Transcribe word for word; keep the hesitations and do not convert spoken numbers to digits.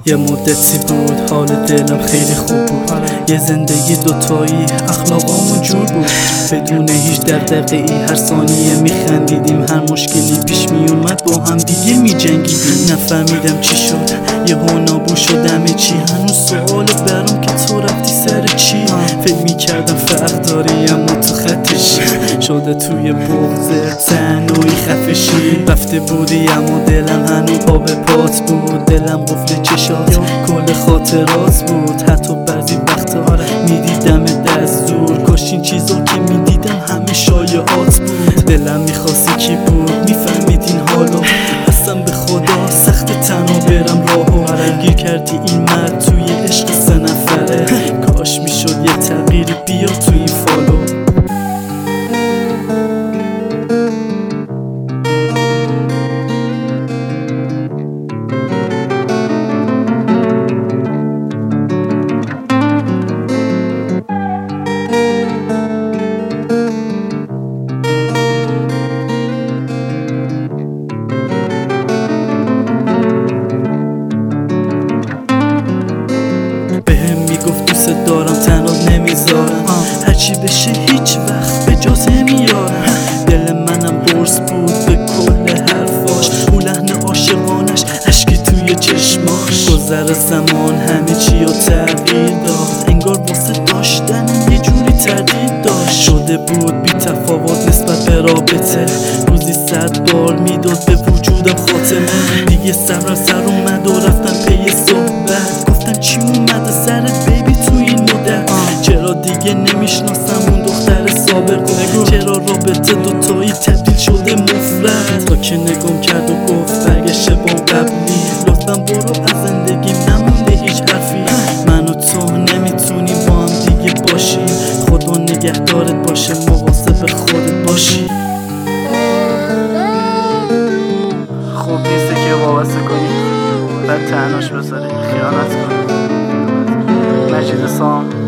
یه مدتی بود حال دلم خیلی خوب بود، یه زندگی دوتایی اخلاقامون جور بود، بدون هیچ دغدغه‌ای هر ثانیه میخندیدیم، هر مشکلی پیش میومد با هم دیگه میجنگیدیم. نفهمیدم چی شد یهو نابود شد همه چی، هنوز سوال برام که تو رفتی سر چی. فکر میکردم فرق داری اما تو خطش شده توی بغض تنهایی خفشی. رفته بودی اما دلم هنوز پا به پات بود، دلم قفل چشات کل خاطرات بود، حتی بعضی وقتا میدیدم دست زور، کاش این چیزا که میدیدم همه شایعات بود. دلم میخواستی کی بود میفهمید این حالو، قسم به خدا سخت تنها برم راهو، گیر کردی این مرد توی عشق سه نفره، کاش میشد یه تغییری بیا تو این فالو. گفت دوست دارم تنها نمیذارم، هرچی بشه هیچ وقت به جاز نمیارم. دل منم برس بود به کل حرفاش، او لحن عاشقانش اشکی توی چشماش. گذر زمان همه چی رو تغییر داد، انگار واسه داشتن یه جوری تردید داشت. شده بود بی تفاوت نسبت به رابطه، روزی صد بار میداد به وجودم خاتمه. دیگه صبرم سر اومد و رفتم پی صحبت، گفتم چی اومده سرت بیبی تو این مدت؟ چرا دیگه نمیشناسم اون دختر سابق؟ چرا رابطه دوتایی تبدیل شده مفرد؟ تا که نگم کرد و گفت برگشته با قبلی، لطفا برو از زندگیم نمونده هیچ حرفی. من و تو نمیتونیم با هم دیگه باشیم، خدا نگهدارت باشه مواظب خودت باشی. خوب نیسته که وابسته کنی بعد تنهاش بذاری خیانت کنی. مجید سام